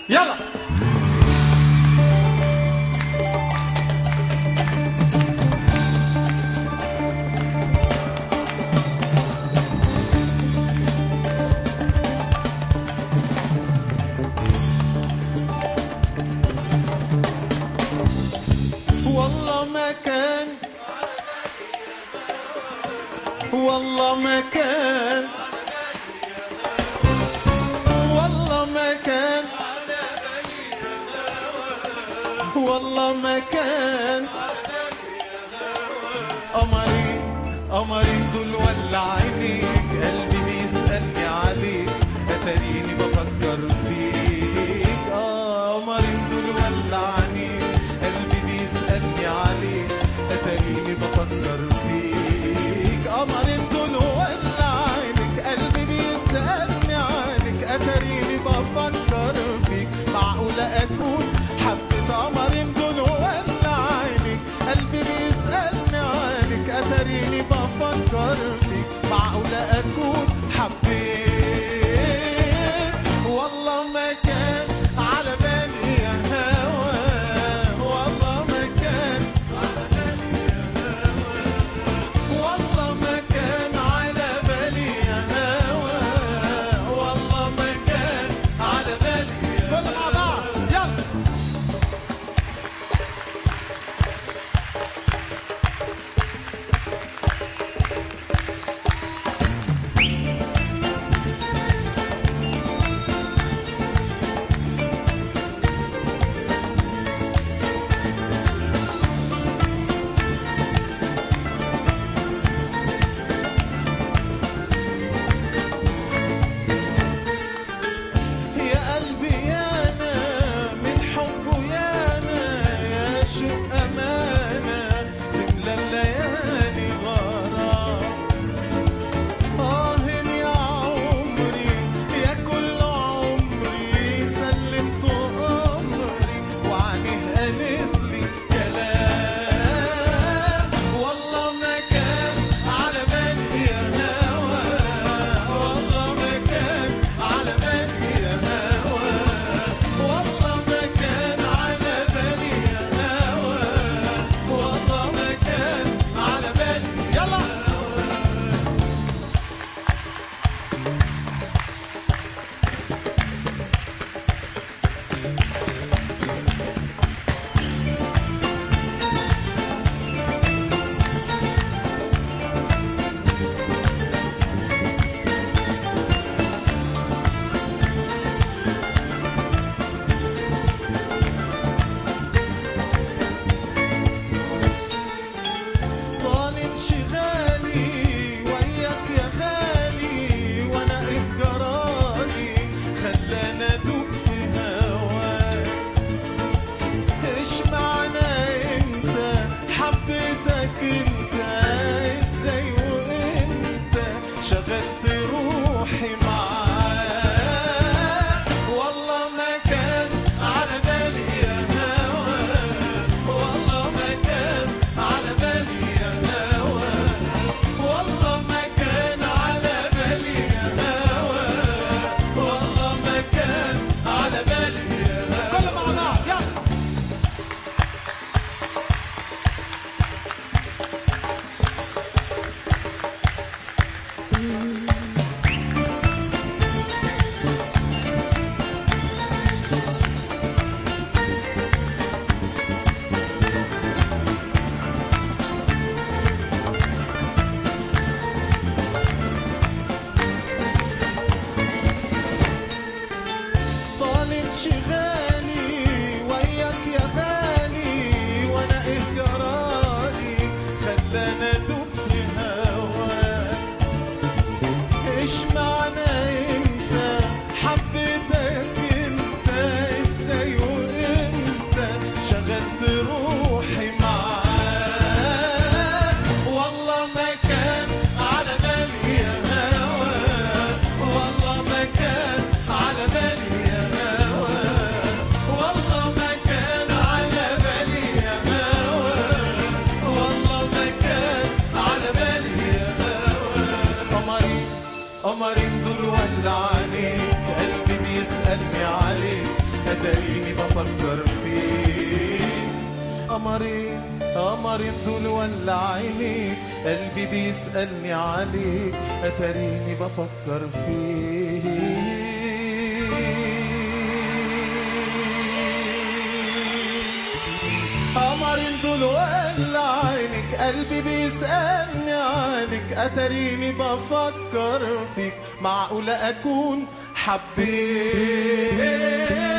يلا والله ما كان والله ما كان والله ما كان والله ما كان قمرين قمرين دول ولا عينيك قلبي بيسألني عليك اتاريني بفكر فيك قمرين دول ولا عينيك قلبي بيسألني عليك اتاريني بفكر فيك قمرين دول ولا عينيك قلبي بيسألني عليك اتاريني بفكر فيك معقولة اكون حبيت قمرين دول ولا عينيك قلبي بيسألني عليك اتاريني بفكر فيك معقولة اكون حبيت والله ما كان على بالي يا هوا والله ما كان على بالي يا هوا والله ما كان على بالي يا هوا والله ما كان على بالي يا هوا كل مع بعض يلا اتاريني بفكر فيك. قمرين قمرين دول ولا عينيك، قلبي بيسألني عليك، اتاريني بفكر فيك. قمرين دول ولا عينك، قلبي بيسألني عليك، اتاريني بفكر فيك. معقولة اكون حبيت